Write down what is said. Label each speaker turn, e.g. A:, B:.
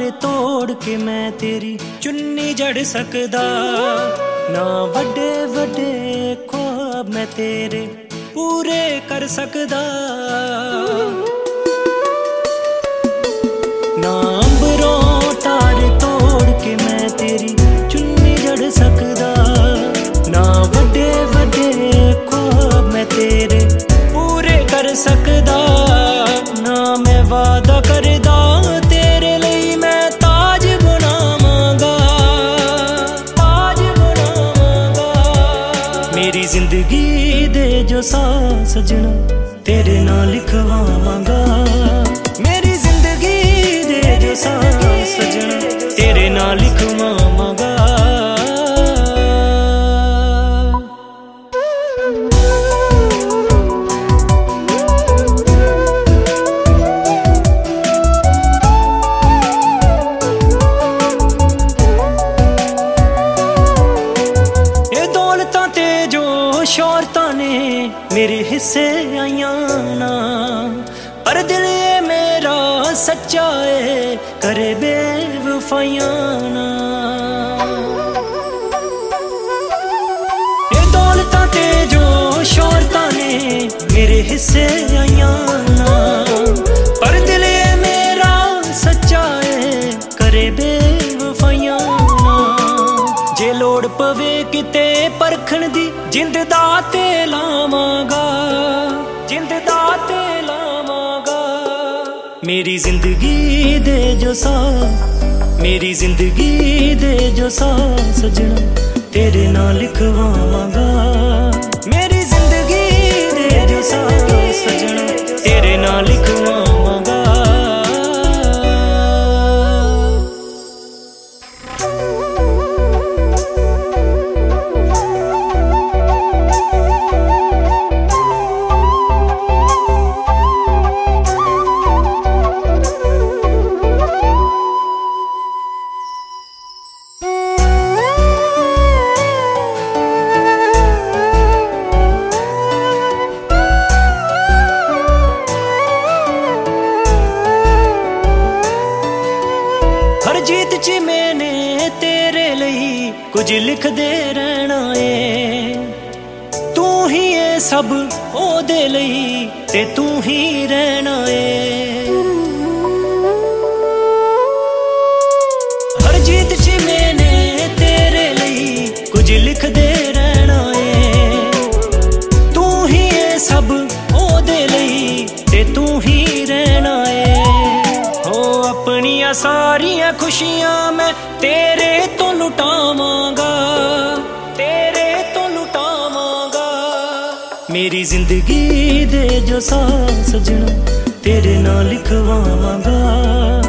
A: तोड़ के मैं तेरी चुन्नी जड़ सकदा, ना वड्डे वड्डे ख्वाब मैं तेरे पूरे कर सकदा, ना अंबरों तारे तोड़ के मैं तेरी चुन्नी जड़ सकदा, ना वड्डे वड्डे ख्वाब मैं तेरे पूरे कर सकदा, ना मैं वादा करदा तेरे लिए मैं ताज बनावांगा, ताज बनावांगा। मेरी जिंदगी दे जो सा सजना तेरे नाल लिखवावांगा, मेरी जिंदगी दे जो सा सजना तेरे नाल लिखवावांगा। शौहरतां ने मेरे हिस्से आइयां ना, पर दिल ये मेरा सच्चा है करे बेवफाइयां ना। ये दौलतां ते जो शौहरतां ने मेरे हिस्से आइयां ना, पर दिल ये मेरा सच्चा है करे बेवफाइयां ना। जे लोड़ पवे किते परखण दी जिंद दा ते लावांगा, जिंद दा ते लावांगा। मेरी जिंदगी दे जो सा, मेरी जिंदगी दे जो सा सजना तेरे नाल लिखवावांगा, मेरी जिंदगी दे जो सा सजना तेरे नाल लिखवावांगा। जीत च मैंने तेरे लिए कुछ लिख दे रहना है, तू ही है सब ओदे लिए ते तू ही रहना है। हर जीत च मैंने तेरे लिए कुछ लिख दे रहना है, तू ही है सब ओदे लिए ते तू ही रहना है। अपनियां सारियां खुशियां मैं तेरे तो लुटावांगा, तेरे तो लुटावांगा। मेरी जिंदगी दे जो सा सजना तेरे नाल लिखवावांगा।